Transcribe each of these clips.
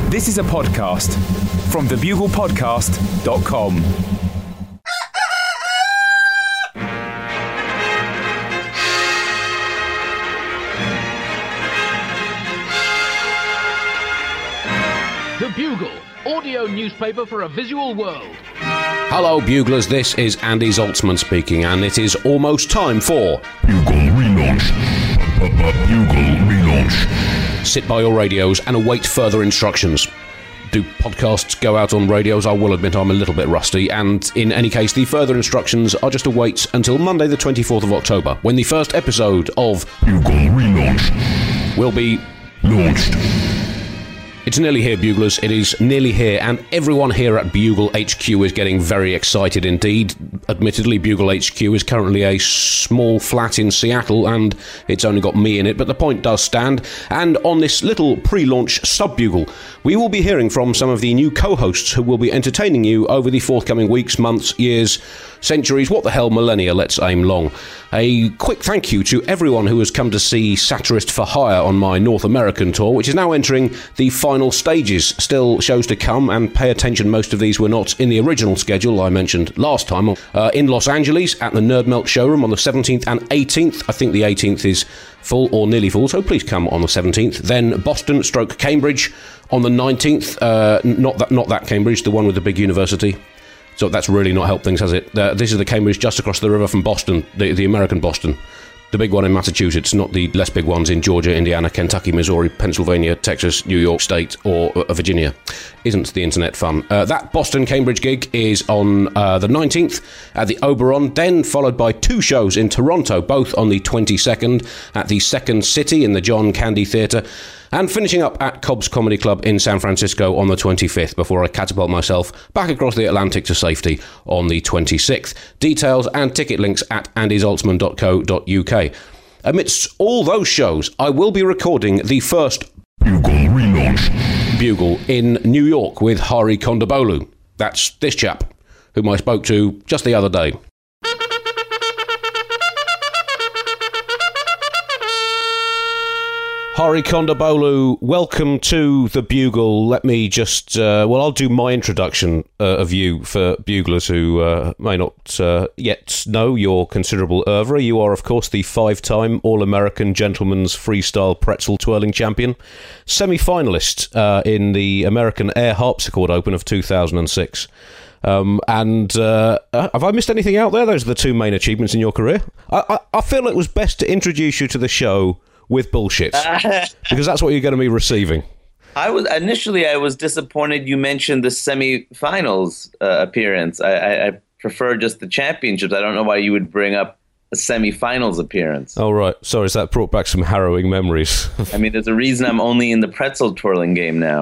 This is a podcast from thebuglepodcast.com. The Bugle, audio newspaper for a visual world. Hello, Buglers. This is Andy Zaltzman speaking, and it is almost time for Bugle Relaunch. Bugle Relaunch. Sit by your radios and await further instructions. Do podcasts go out on radios? I will admit I'm a little bit rusty, and in any case, the further instructions are just to wait until Monday the 24th of October, when the first episode of Bugle Relaunch will be launched. It's nearly here, Buglers. It is nearly here, and everyone here at Bugle HQ is getting very excited indeed. Admittedly, Bugle HQ is currently a small flat in Seattle, and it's only got me in it, but the point does stand. And on this little pre-launch sub-Bugle, we will be hearing from some of the new co-hosts who will be entertaining you over the forthcoming weeks, months, years, centuries, what the hell, millennia, let's aim long. A quick thank you to everyone who has come to see Satirist for Hire on my North American tour, which is now entering the final stages. Still shows to come, and pay attention, most of these were not in the original schedule I mentioned last time. In Los Angeles at the Nerd Melt showroom on the 17th and 18th. I think the 18th is full or nearly full, so please come on the 17th. Then Boston / Cambridge on the 19th. Not that Cambridge, the one with the big university. So that's really not helped things, has it? This is the Cambridge just across the river from Boston, the American Boston. The big one in Massachusetts, not the less big ones in Georgia, Indiana, Kentucky, Missouri, Pennsylvania, Texas, New York State, or Virginia. Isn't the internet fun? That Boston-Cambridge gig is on the 19th at the Oberon, then followed by two shows in Toronto, both on the 22nd at the Second City in the John Candy Theatre, and finishing up at Cobb's Comedy Club in San Francisco on the 25th, before I catapult myself back across the Atlantic to safety on the 26th. Details and ticket links at andyzaltzman.co.uk. Amidst all those shows, I will be recording the first Bugle Relaunch Bugle in New York with Hari Kondabolu. That's this chap, whom I spoke to just the other day. Hari Kondabolu, welcome to the Bugle. Let me just, I'll do my introduction of you for buglers who may not yet know your considerable oeuvre. You are, of course, the 5-time All-American Gentleman's Freestyle Pretzel Twirling Champion, semi-finalist in the American Air Harpsichord Open of 2006. Have I missed anything out there? Those are the two main achievements in your career. I feel it was best to introduce you to the show with bullshit, because that's what you're going to be receiving. I was disappointed you mentioned the semi-finals appearance. I prefer just the championships. I don't know why you would bring up a semi-finals appearance. Oh, right. Sorry, has that brought back some harrowing memories? I mean, there's a reason I'm only in the pretzel twirling game now.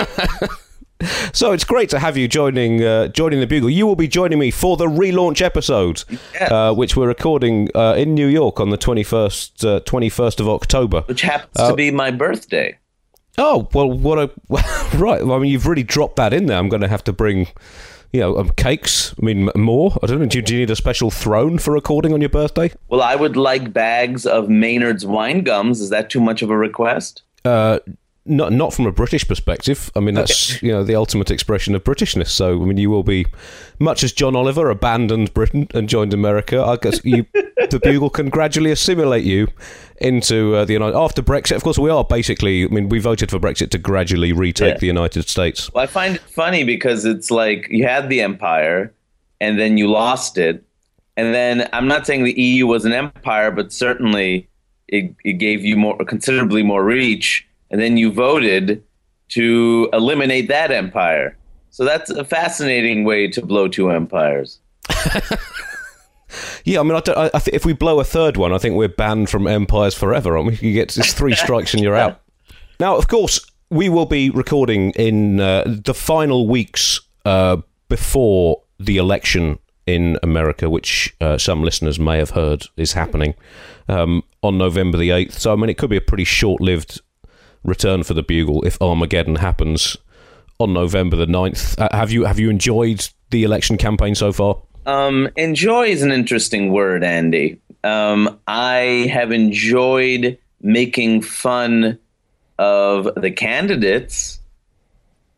So it's great to have you joining the Bugle. You will be joining me for the relaunch episode, yes. Which we're recording in New York on the 21st of October. Which happens to be my birthday. Oh, well, right. I mean, you've really dropped that in there. I'm going to have to bring, cakes. I mean, more. I don't know. Do you need a special throne for recording on your birthday? Well, I would like bags of Maynard's wine gums. Is that too much of a request? Not from a British perspective. I mean, that's the ultimate expression of Britishness. So, I mean, you will be, much as John Oliver abandoned Britain and joined America, I guess the Bugle can gradually assimilate you into the United. After Brexit, of course, we are basically. I mean, we voted for Brexit to gradually retake the United States. Well, I find it funny because it's like you had the empire, and then you lost it, and then I'm not saying the EU was an empire, but certainly it gave you considerably more reach. And then you voted to eliminate that empire. So that's a fascinating way to blow two empires. Yeah, I mean, I think if we blow a third one, I think we're banned from empires forever, aren't we? You get just 3 strikes and you're out. Now, of course, we will be recording in the final weeks before the election in America, which some listeners may have heard is happening on November the 8th. So, I mean, it could be a pretty short-lived return for the Bugle if Armageddon happens on November the 9th. Have you enjoyed the election campaign so far? Enjoy is an interesting word, Andy. I have enjoyed making fun of the candidates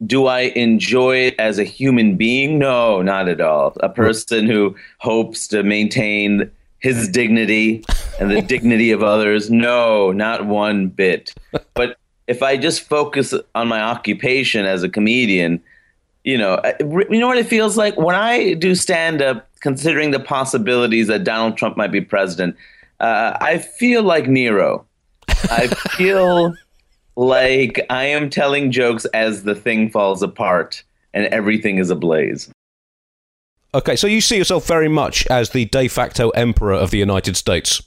Do I enjoy it as a human being? No, not at all. A person who hopes to maintain his dignity and the dignity of others? No, not one bit. But if I just focus on my occupation as a comedian, you know what it feels like when I do stand-up, considering the possibilities that Donald Trump might be president, I feel like Nero. I feel like I am telling jokes as the thing falls apart and everything is ablaze. Okay, so you see yourself very much as the de facto emperor of the United States.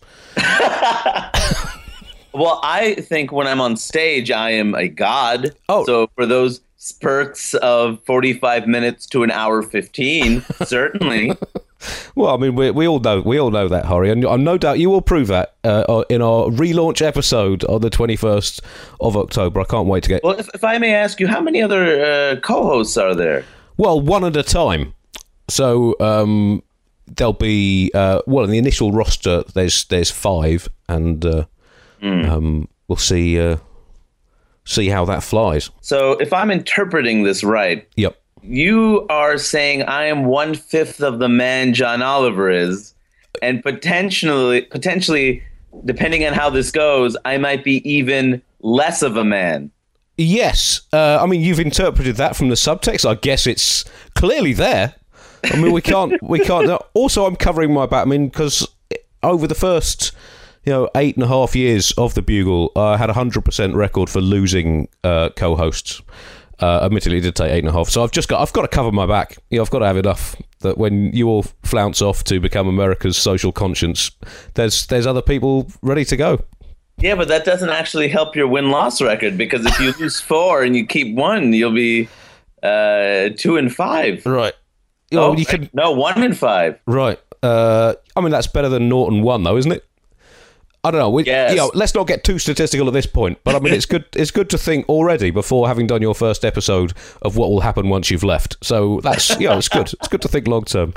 Well, I think when I'm on stage, I am a god. Oh. So for those spurts of 45 minutes to an hour 15, certainly. Well, I mean, we all know that, Hari, and no doubt you will prove that in our relaunch episode on the 21st of October. I can't wait to get... Well, if I may ask you, how many other co-hosts are there? Well, one at a time. So there'll be... in the initial roster, there's 5, and we'll see how that flies. So if I'm interpreting this right... Yep. You are saying I am 1/5 of the man John Oliver is, and potentially, depending on how this goes, I might be even less of a man. Yes. I mean, you've interpreted that from the subtext. I guess it's clearly there. I mean, we can't. Also, I'm covering my back. I mean, because over the first, 8.5 years of the Bugle, I had a 100% record for losing co-hosts. Admittedly, it did take 8.5. So I've got to cover my back. I've got to have enough that when you all flounce off to become America's social conscience, there's other people ready to go. Yeah, but that doesn't actually help your win-loss record, because if you lose 4 and you keep 1, you'll be 2-5. Right. No, 1-5. Right. I mean, that's better than 0-1, though, isn't it? I don't know. Yes. Let's not get too statistical at this point. But I mean, it's good. It's good to think already before having done your first episode of what will happen once you've left. So that's it's good. It's good to think long term.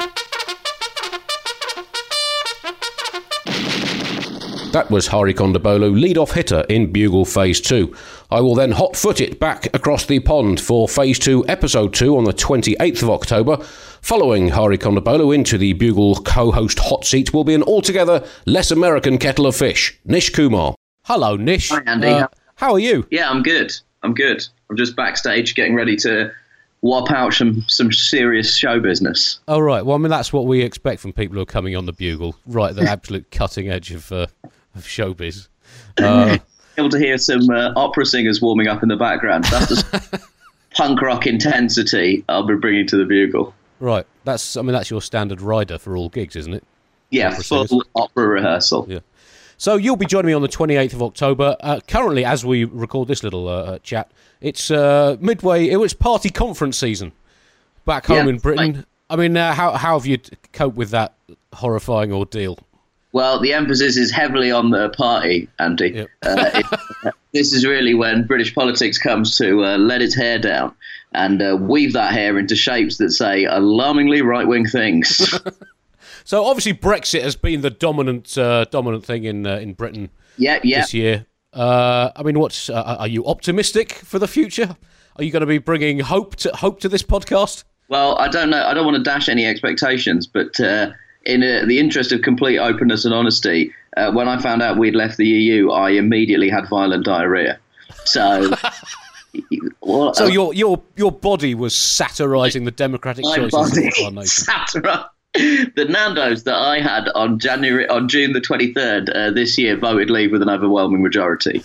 That was Hari Kondabolu, lead-off hitter in Bugle Phase 2. I will then hot-foot it back across the pond for Phase 2, Episode 2 on the 28th of October. Following Hari Kondabolu into the Bugle co-host hot seat will be an altogether less American kettle of fish, Nish Kumar. Hello, Nish. Hi, Andy. How are you? Yeah, I'm good. I'm just backstage getting ready to whop out some serious show business. Oh, right. Well, I mean, that's what we expect from people who are coming on the Bugle, right at the absolute cutting edge of showbiz. Able to hear some opera singers warming up in the background. That's the punk rock intensity I'll be bringing to the Bugle. Right. That's your standard rider for all gigs, isn't it? Yeah, full opera rehearsal. Yeah. So you'll be joining me on the 28th of October. Currently, as we record this little chat, it's midway. It was party conference season back home in Britain. Right. I mean, how have you coped with that horrifying ordeal? Well, the emphasis is heavily on the party, Andy. Yep. This is really when British politics comes to let its hair down and weave that hair into shapes that say alarmingly right-wing things. So obviously Brexit has been the dominant thing in Britain this year. I mean, are you optimistic for the future? Are you going to be bringing hope to this podcast? Well, I don't know. I don't want to dash any expectations, but in the interest of complete openness and honesty, when I found out we'd left the EU, I immediately had violent diarrhea. So, so your body was satirising the democratic choices of our nation. The Nando's that I had on June the 23rd this year voted Leave with an overwhelming majority.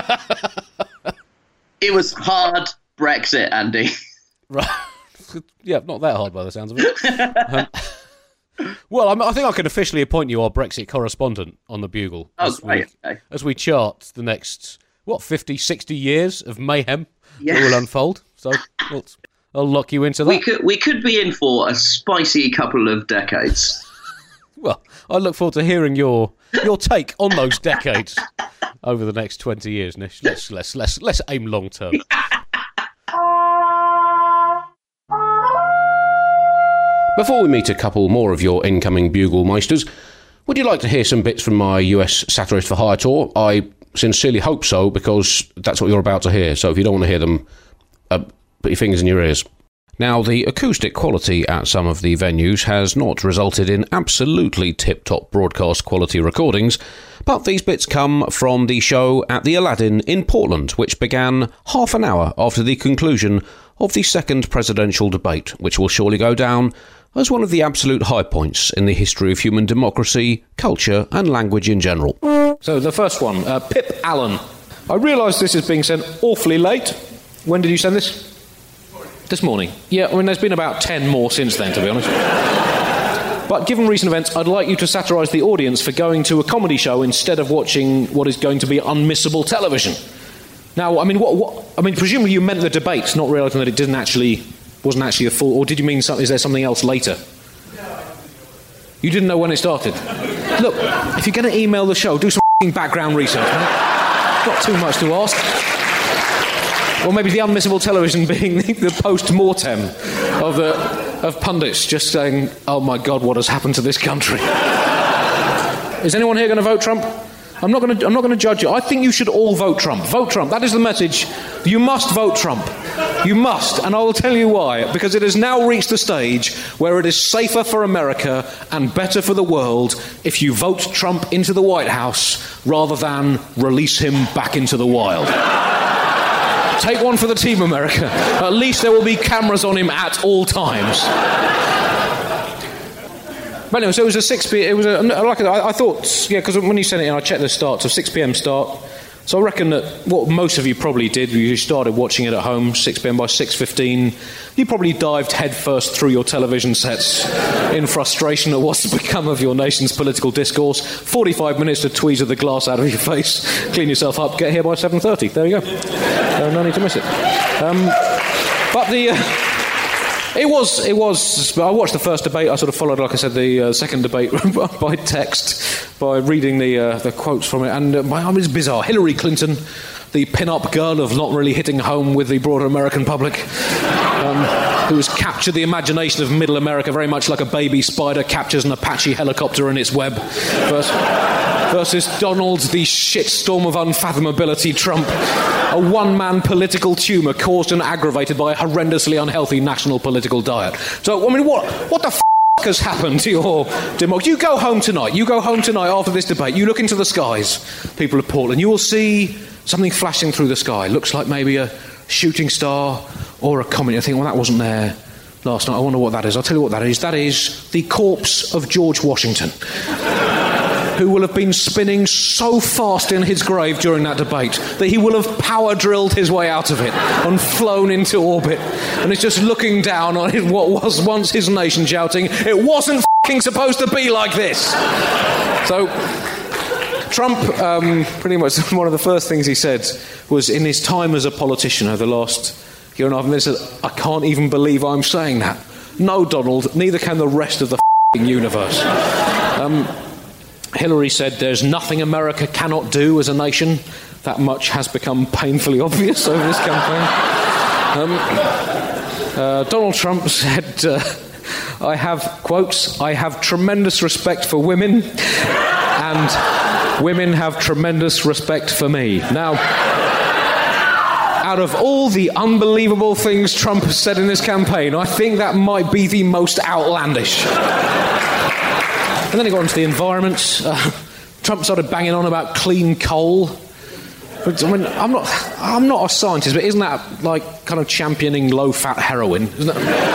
It was hard Brexit, Andy. Right. Yeah, not that hard by the sounds of it. Well, I think I can officially appoint you our Brexit correspondent on the Bugle as we chart the next 50, 60 years of mayhem that will unfold. So I'll lock you into that. We could be in for a spicy couple of decades. Well, I look forward to hearing your take on those decades over the next 20 years, Nish. Let's aim long term. Before we meet a couple more of your incoming Bugle Meisters, would you like to hear some bits from my US Satirist for Hire tour? I sincerely hope so, because that's what you're about to hear. So if you don't want to hear them, Put your fingers in your ears. Now, the acoustic quality at some of the venues has not resulted in absolutely tip-top broadcast quality recordings, but these bits come from the show at the Aladdin in Portland, which began half an hour after the conclusion of the second presidential debate, which will surely go down as one of the absolute high points in the history of human democracy, culture and language in general. So the first one, Pip Allen. I realise this is being sent awfully late. When did you send this? This morning. Yeah, I mean, there's been about 10 more since then, to be honest. But given recent events, I'd like you to satirise the audience for going to a comedy show instead of watching what is going to be unmissable television. Now, I mean, presumably you meant the debate, not realising that it wasn't actually a full... Or did you mean something? Is there something else later? You didn't know when it started? Look, if you're going to email the show, do some background research, right? Not too much to ask. Or maybe the unmissable television being the post-mortem of pundits just saying, oh my God, what has happened to this country? Is anyone here going to vote Trump? I'm not going to judge you. I think you should all vote Trump. Vote Trump. That is the message. You must vote Trump. You must. And I will tell you why. Because it has now reached the stage where it is safer for America and better for the world if you vote Trump into the White House rather than release him back into the wild. Take one for the team, America. At least there will be cameras on him at all times. But anyway, so it was a 6 p.m. It was I thought, yeah, because when you sent it in, I checked the start, so 6 p.m. start. So I reckon that what most of you probably did, you started watching it at home, 6 p.m. by 6:15. You probably dived headfirst through your television sets in frustration at what's become of your nation's political discourse. 45 minutes to tweezer the glass out of your face, clean yourself up, get here by 7:30. There you go. No need to miss it. But it was. I watched the first debate. I sort of followed, like I said, the second debate by text, by reading the quotes from it, and it's bizarre. Hillary Clinton, the pin-up girl of not really hitting home with the broader American public, who has captured the imagination of middle America very much like a baby spider captures an Apache helicopter in its web, versus Donald, the shitstorm of unfathomability Trump, a one-man political tumour caused and aggravated by a horrendously unhealthy national political diet. So, I mean, what the f*** has happened to your democracy? You go home tonight after this debate, you look into the skies, people of Portland, you will see something flashing through the sky. Looks like maybe a shooting star or a comet. I think, well, that wasn't there last night. I wonder what that is. I'll tell you what that is. That is the corpse of George Washington, who will have been spinning so fast in his grave during that debate that he will have power drilled his way out of it and flown into orbit. And it's just looking down on what was once his nation, shouting, "It wasn't f***ing supposed to be like this." So Trump, pretty much one of the first things he said was, in his time as a politician over the last year and a half, he said, "I can't even believe I'm saying that." No, Donald, neither can the rest of the f***ing universe. Hillary said, "There's nothing America cannot do as a nation." That much has become painfully obvious over this campaign. Donald Trump said, I have tremendous respect for women, and women have tremendous respect for me. Now, out of all the unbelievable things Trump has said in this campaign, I think that might be the most outlandish. And then he got into the environment. Trump started banging on about clean coal. I mean, I'm not a scientist, but isn't that like kind of championing low-fat heroin? Isn't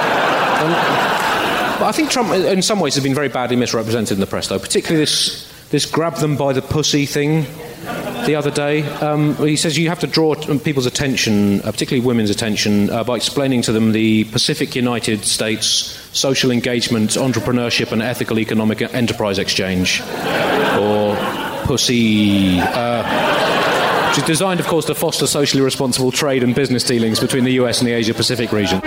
that? But I think Trump, in some ways, has been very badly misrepresented in the press, though. Particularly this grab them by the pussy thing the other day. He says you have to draw people's attention, particularly women's attention, by explaining to them the Pacific United States Social Engagement, Entrepreneurship and Ethical Economic Enterprise Exchange, or PUSSY, which is designed, of course, to foster socially responsible trade and business dealings between the US and the Asia-Pacific region.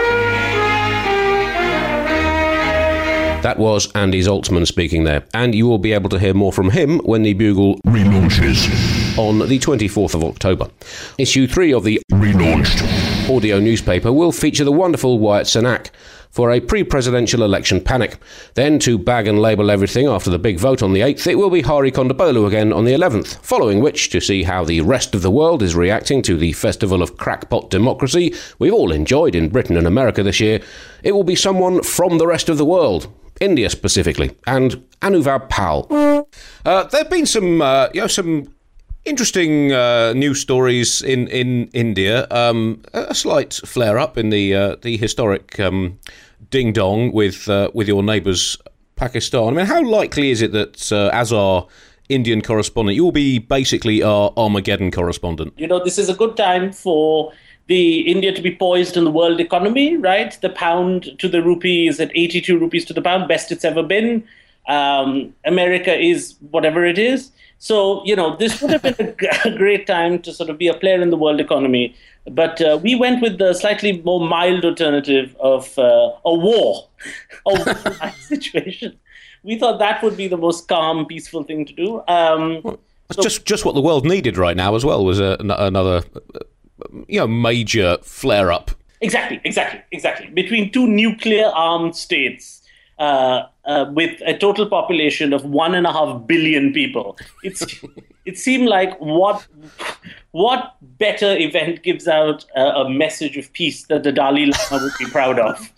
That was Andy Zaltzman speaking there, and you will be able to hear more from him when the Bugle relaunches on the 24th of October. Issue 3 of the relaunched audio newspaper will feature the wonderful Wyatt Cenac, for a pre-presidential election panic. Then, to bag and label everything after the big vote on the 8th, it will be Hari Kondabolu again on the 11th, following which, to see how the rest of the world is reacting to the festival of crackpot democracy we've all enjoyed in Britain and America this year, it will be someone from the rest of the world. India specifically, and Anuvab Pal. There have been some interesting news stories in India. A slight flare up in the historic ding dong with your neighbours Pakistan. I mean, how likely is it that as our Indian correspondent, you will be basically our Armageddon correspondent? This is a good time for the India to be poised in the world economy, right? The pound to the rupee is at 82 rupees to the pound, best it's ever been. America is whatever it is. So, this would have been a great time to sort of be a player in the world economy. But we went with the slightly more mild alternative of a war situation. We thought that would be the most calm, peaceful thing to do. Just what the world needed right now as well was another major flare-up. Exactly. Between two nuclear-armed states with a total population of 1.5 billion people, it seemed like what better event gives out a message of peace that the Dalai Lama would be proud of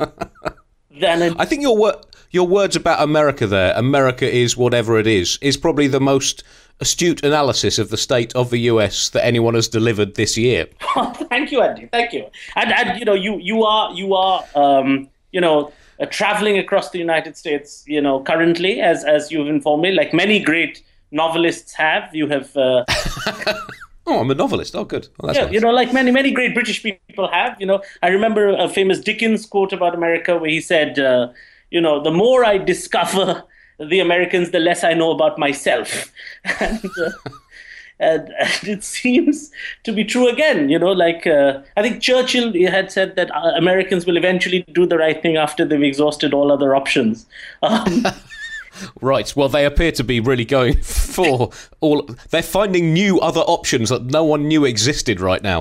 than I think your words about America there, America is whatever it is probably the most astute analysis of the state of the US that anyone has delivered this year. Thank you, Andy. Thank you. And you are traveling across the United States, currently, as you've informed me, like many great novelists have. You have. Oh, I'm a novelist. Oh, good. Well, that's nice. Like many great British people have. I remember a famous Dickens quote about America where he said, the more I discover the Americans, the less I know about myself. And it seems to be true again. I think Churchill had said that Americans will eventually do the right thing after they've exhausted all other options. Right. Well, they appear to be really going for all. They're finding new other options that no one knew existed right now.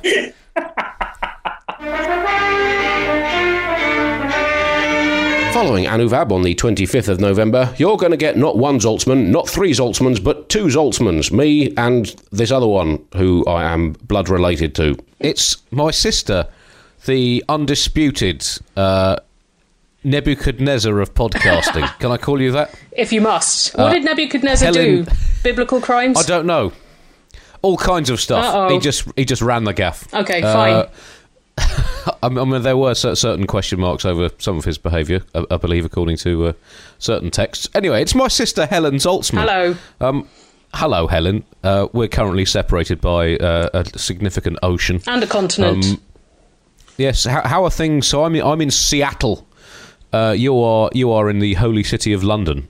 Following Anuvab on the 25th of November, you're going to get not one Zaltzman, not three Zaltzmans, but two Zaltzmans, me and this other one who I am blood related to. It's my sister, the undisputed Nebuchadnezzar of podcasting. Can I call you that? If you must. What did Nebuchadnezzar do? Biblical crimes? I don't know. All kinds of stuff. Uh-oh. He just ran the gaff. Okay, fine. I mean, there were certain question marks over some of his behaviour, I believe, according to certain texts. Anyway, it's my sister Helen Zaltzman. Hello. Hello, Helen. We're currently separated by a significant ocean and a continent. Yes. How are things? So I'm in Seattle. You are in the holy city of London.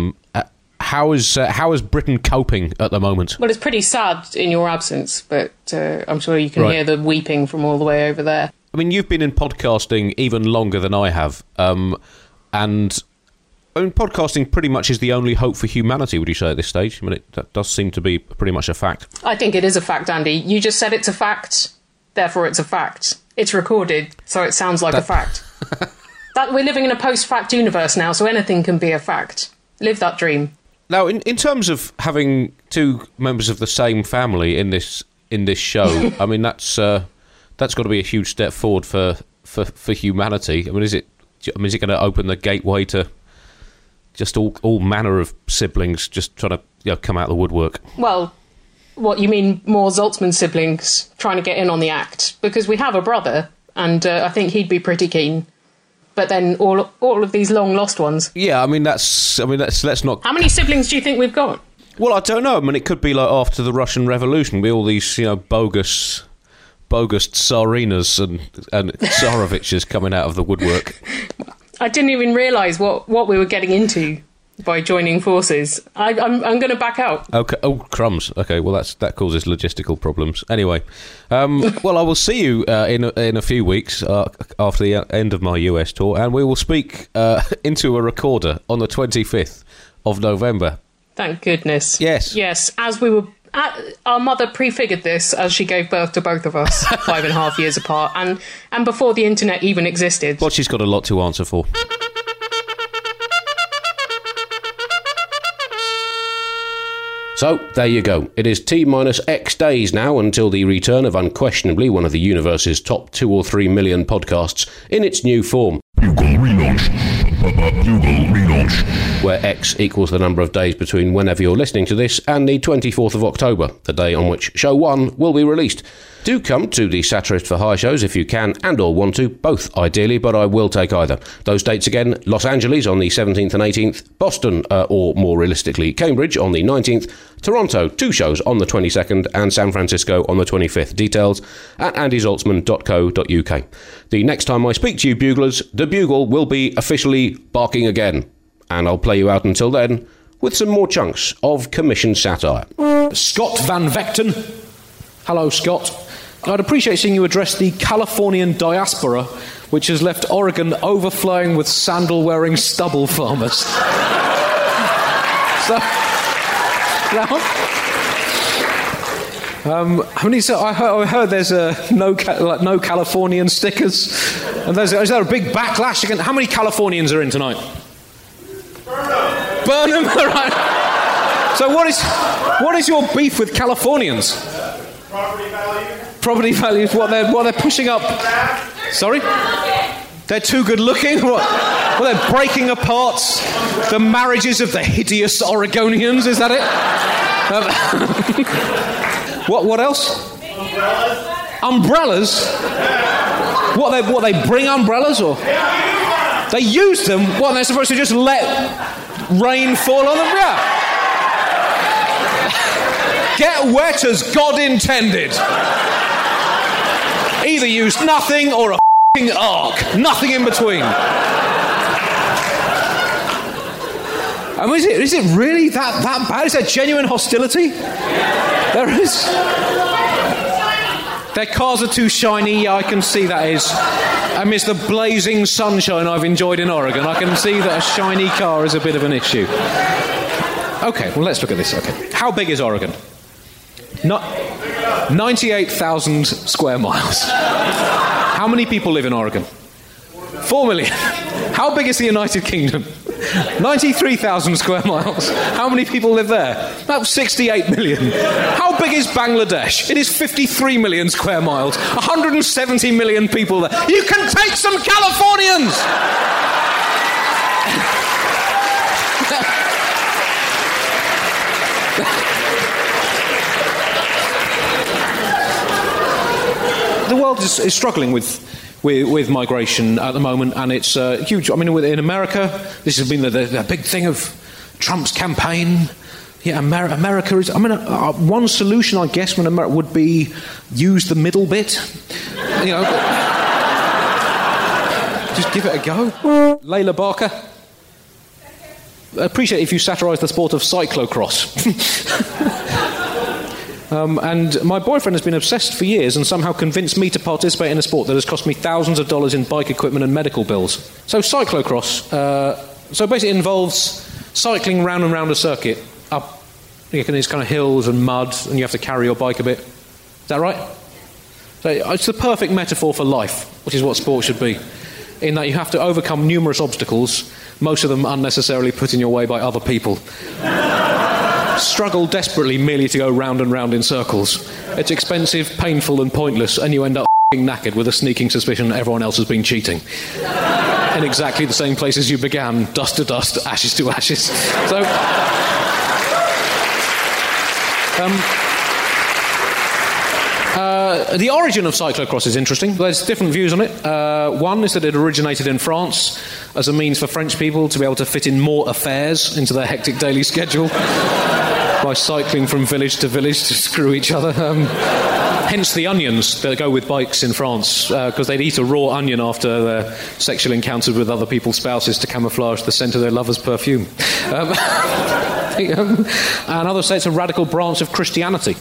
How is Britain coping at the moment? Well, it's pretty sad in your absence, but I'm sure you can hear the weeping from all the way over there. I mean, you've been in podcasting even longer than I have, and I mean, podcasting pretty much is the only hope for humanity, would you say, at this stage? I mean, that does seem to be pretty much a fact. I think it is a fact, Andy. You just said it's a fact, therefore it's a fact. It's recorded, so it sounds like a fact. That we're living in a post-fact universe now, so anything can be a fact. Live that dream. Now, in terms of having two members of the same family in this show, I mean, that's got to be a huge step forward for humanity. I mean, is it going to open the gateway to just all manner of siblings just trying to come out of the woodwork? Well, what you mean, more Zaltzman siblings trying to get in on the act? Because we have a brother, and I think he'd be pretty keen. But then all of these long lost ones. Yeah, let's not. How many siblings do you think we've got? Well, I don't know. I mean, it could be like after the Russian Revolution, with all these bogus Tsarinas and Tsaroviches coming out of the woodwork. I didn't even realise what we were getting into by joining forces. I'm going to back out. Okay. Oh, crumbs. Okay. Well, that causes logistical problems. Anyway, well, I will see you in a few weeks after the end of my US tour, and we will speak into a recorder on the 25th of November. Thank goodness. Yes. Yes. As we were Our mother prefigured this as she gave birth to both of us 5.5 years apart, and before the internet even existed. Well, she's got a lot to answer for. So, there you go. It is T-X days now until the return of unquestionably one of the universe's top 2 or 3 million podcasts in its new form. Bugle relaunch. Bugle relaunch. Where X equals the number of days between whenever you're listening to this and the 24th of October, the day on which Show 1 will be released. Do come to the Satirist for Hire shows if you can and or want to, both ideally, but I will take either. Those dates again: Los Angeles on the 17th and 18th, Boston, or more realistically, Cambridge on the 19th, Toronto, 2 shows on the 22nd, and San Francisco on the 25th. Details at andyzaltzman.co.uk. The next time I speak to you, Buglers, the Bugle will be officially barking again. And I'll play you out until then with some more chunks of commissioned satire. Scott Van Vechten. Hello, Scott. I'd appreciate seeing you address the Californian diaspora, which has left Oregon overflowing with sandal-wearing stubble farmers. I heard there's no Californian stickers, and is there a big backlash against? How many Californians are in tonight? Burnham, right? So what is your beef with Californians? Property values. What they're pushing up? Sorry, they're too good looking. What? Well, they're breaking apart the marriages of the hideous Oregonians. Is that it? What else? Umbrellas. What they bring umbrellas or? They use them. What, they're supposed to just let rain fall on them? Yeah. Get wet as God intended. Either use nothing or a f***ing ark. Nothing in between. I mean, is it really that bad? Is there genuine hostility? There is. Their cars are too shiny. Yeah, I can see that is. Amidst the blazing sunshine I've enjoyed in Oregon, I can see that a shiny car is a bit of an issue. Okay, well, let's look at this. Okay, how big is Oregon? 98,000 square miles. How many people live in Oregon? 4 million. How big is the United Kingdom? 93,000 square miles. How many people live there? About 68 million. How big is Bangladesh? It is 53 million square miles. 170 million people there. You can take some Californians! The world is struggling with migration at the moment, and it's huge. I mean, in America, this has been the big thing of Trump's campaign. Yeah, America is. I mean, one solution, I guess, when America would be use the middle bit. You know, just give it a go. Layla Barker. Appreciate if you satirise the sport of cyclocross. And my boyfriend has been obsessed for years and somehow convinced me to participate in a sport that has cost me thousands of dollars in bike equipment and medical bills. So cyclocross, so basically it involves cycling round and round a circuit up these kind of hills and mud, and you have to carry your bike a bit. Is that right? So it's the perfect metaphor for life, which is what sport should be, in that you have to overcome numerous obstacles, most of them unnecessarily put in your way by other people. Struggle desperately merely to go round and round in circles. It's expensive, painful and pointless, and you end up knackered with a sneaking suspicion that everyone else has been cheating. In exactly the same place as you began, dust to dust, ashes to ashes. So, the origin of cyclocross is interesting. There's different views on it. One is that it originated in France as a means for French people to be able to fit in more affairs into their hectic daily schedule by cycling from village to village to screw each other. Hence the onions that go with bikes in France, because they'd eat a raw onion after their sexual encounters with other people's spouses to camouflage the scent of their lover's perfume. And others say it's a radical branch of Christianity.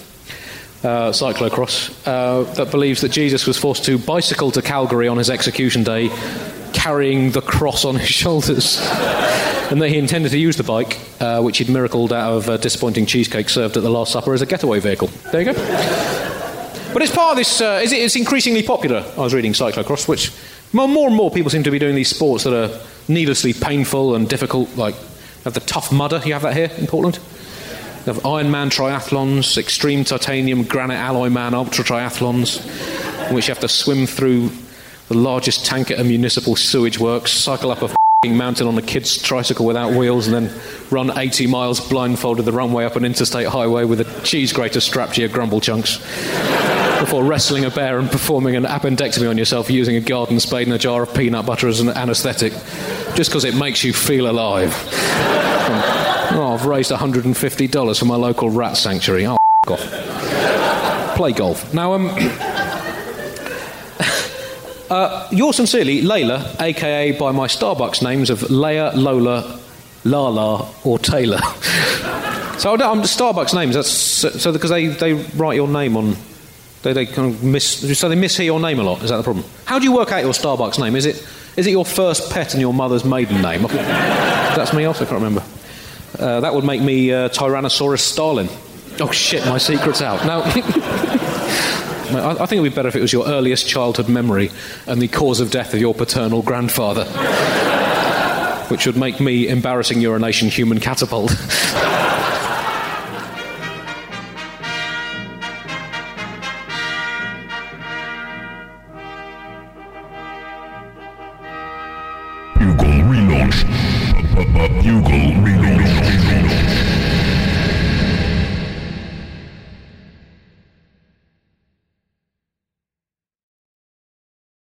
Cyclocross, that believes that Jesus was forced to bicycle to Calgary on his execution day carrying the cross on his shoulders. And then he intended to use the bike, which he'd miracled out of a disappointing cheesecake served at the Last Supper, as a getaway vehicle. There you go. But it's part of this... it's increasingly popular, I was reading, cyclocross, which more and more people seem to be doing these sports that are needlessly painful and difficult, like have the Tough Mudder. You have that here in Portland? You have Ironman triathlons, Extreme Titanium Granite Alloy Man Ultra triathlons, in which you have to swim through the largest tank at a municipal sewage works, cycle up a mountain on a kid's tricycle without wheels, and then run 80 miles blindfolded the runway up an interstate highway with a cheese grater strapped to your grumble chunks before wrestling a bear and performing an appendectomy on yourself using a garden spade and a jar of peanut butter as an anaesthetic, just because it makes you feel alive. I've raised $150 for my local rat sanctuary. Oh, off. Play golf. Now, yours sincerely, Layla, a.k.a. by my Starbucks names of Leia, Lola, Lala, or Taylor. So Starbucks names, that's so because they write your name on... They kind of mishear your name a lot. Is that the problem? How do you work out your Starbucks name? Is it your first pet and your mother's maiden name? That's me also, I can't remember. That would make me Tyrannosaurus Stalin. Oh shit, my secret's out. Now... I think it would be better if it was your earliest childhood memory and the cause of death of your paternal grandfather, which would make me embarrassing urination human catapult. Bugle relaunch. Bugle relaunch.